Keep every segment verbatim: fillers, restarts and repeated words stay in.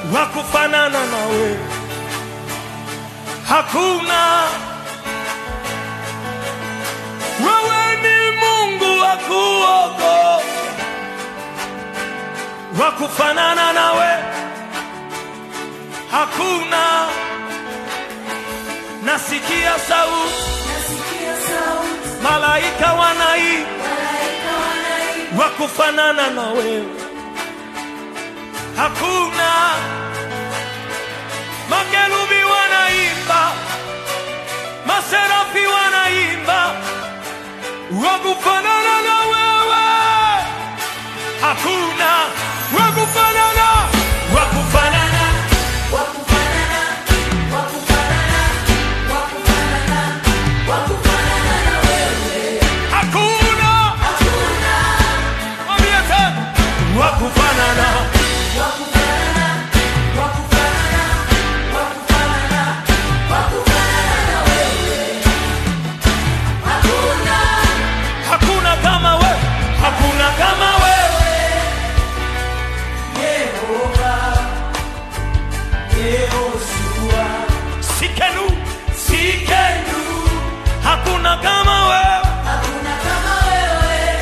wakufanana nawe hakuna. Wewe ni Mungu wa kuokoa, wakufanana nawe hakuna. Nasikia sauti, nasikia sauti, malaika wanaimba, malaika wanaimba, wakufanana na wewe hakuna. Makerubi wanaimba, maserafi wanaimba, wakufanana na wewe hakuna. Wakufanana, wakufanana, wakufanana, wakufanana, wakufanana, wakufanana na wewe hakuna, hakuna. Mwambie tena, wakufanana, wakufanana, wakufanana, wakufanana, wakufanana na wewe hakuna. Hakuna kama wewe, hakuna kama wewe Yehova, Yehoshua, Sikenu, Sikenu. Hakuna kama wewe, hakuna kama wewe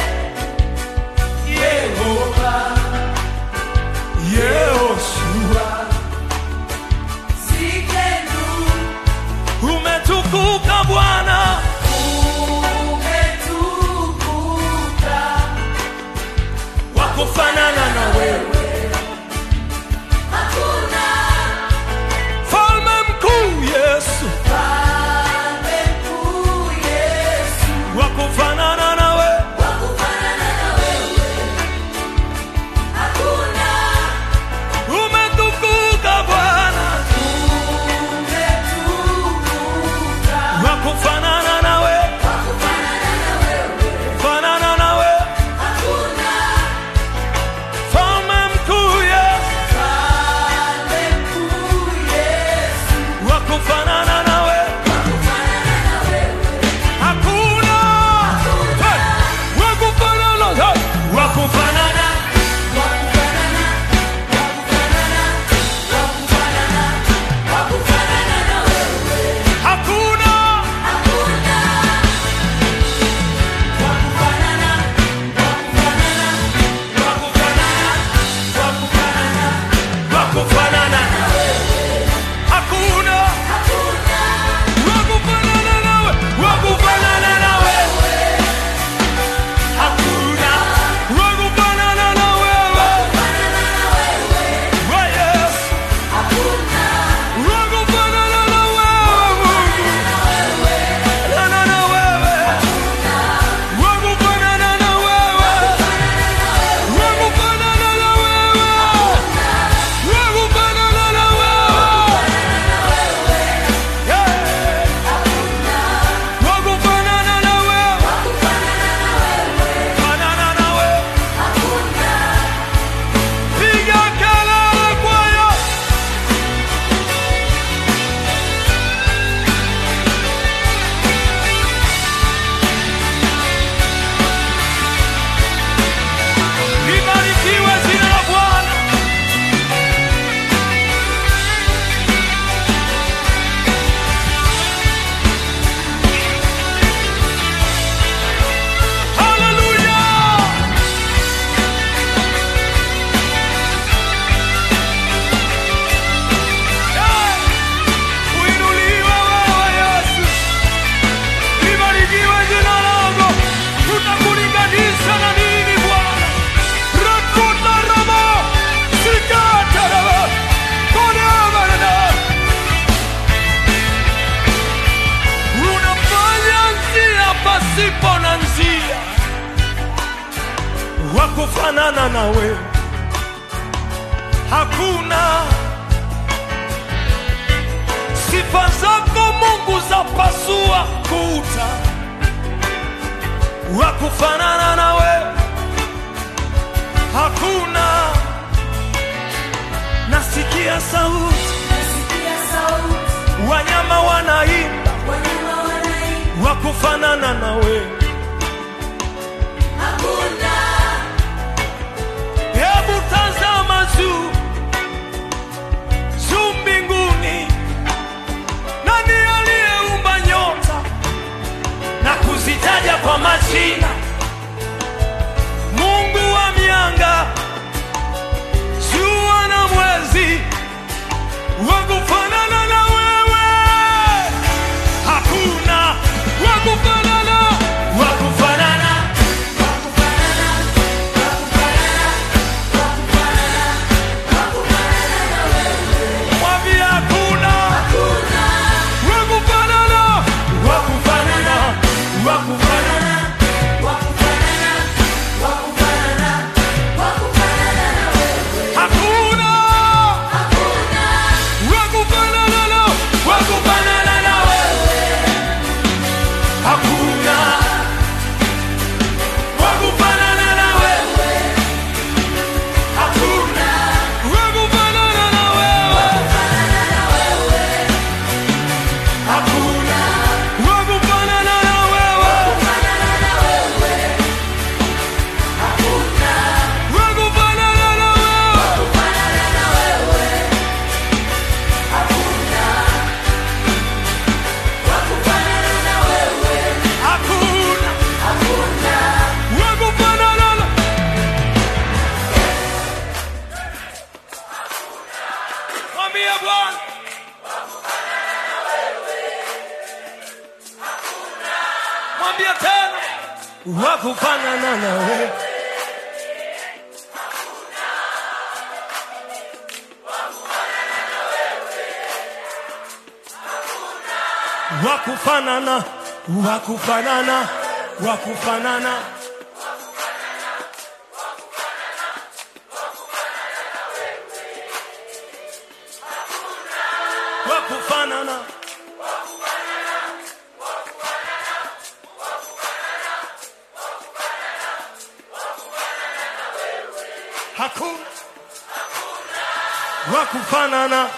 Yehova, Yehoshua, Sikenu. Umetukuka Bwana, umetukuka, wakufanana na wewe hakuna. Falme mkuu Yesu, Falme mkuu Yesu, wakufanana na wewe, wakufanana na wewe hakuna. Umetukuka Bwana, umetukuka, wakufanana na wewe, wakufanana na wewe, fanana na wewe hakuna. Falme mkuu Yesu, Falme mkuu Yesu, wakufanana na wewe, wakufanana na wewe hakuna. Hey! Wakufanana, hey! Wakufanana, wakufanana, wakufanana, wakufanana, wakufanana na wewe hakuna, hakuna. Wakufanana, wakufanana, wakufanana, wakufanana, wakufanana na wewe hakuna, hakuna. Wakufanana nawe, wakufanana na wewe hakuna. Wakufanana na wewe, wakufanana na wewe wa Yesu hakuna. Wakufanana na wewe, wakufanana na wewe hakuna. Wakufanana na wewe, wakufanana na wewe, wakufanana na wewe, yeah. Wakufanana na wewe, fanana na wewe hakuna. Piga kelele kwa Yesu. Libarikiwe jina la Bwana. Haleluya. Yeah. Uinuliwe wewe Yesu. Libarikiwe jina lako. Tutakulinganisha na nini Bwana? Rakuta rama, sikata rama, kone amarana. Unafanya njia pasipo na njia, wakufanana nawe hakuna. Sifa zako Mungu zapasua kuta, wakufanana nawe hakuna. Nasikia sauti, nasikia sauti, wanyama wanaimba, wanyama wanaimba, wakufanana nawe hakuna. Hebu tazama juu, wakufanana nawe. Wakufanana, wakufanana, wakufanana. Wakufanana, hakuna wakufanana.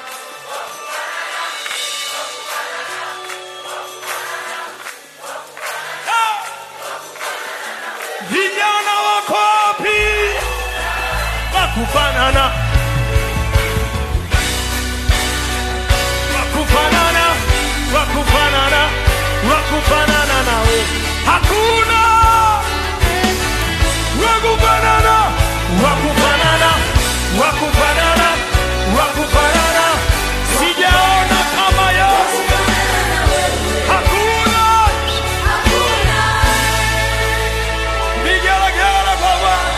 Vijana wako wapi? Wakufanana, wakufanana, wakufanana, wakufanana nawe. Hakuna wakufanana, wakufanana, wakufanana, wakufanana. Sijaona kama Yesu. Hakuna, vigelegele kwa Bwana.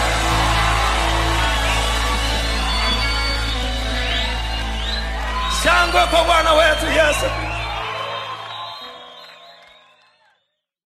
Shangwe kwa Bwana wetu Yesu.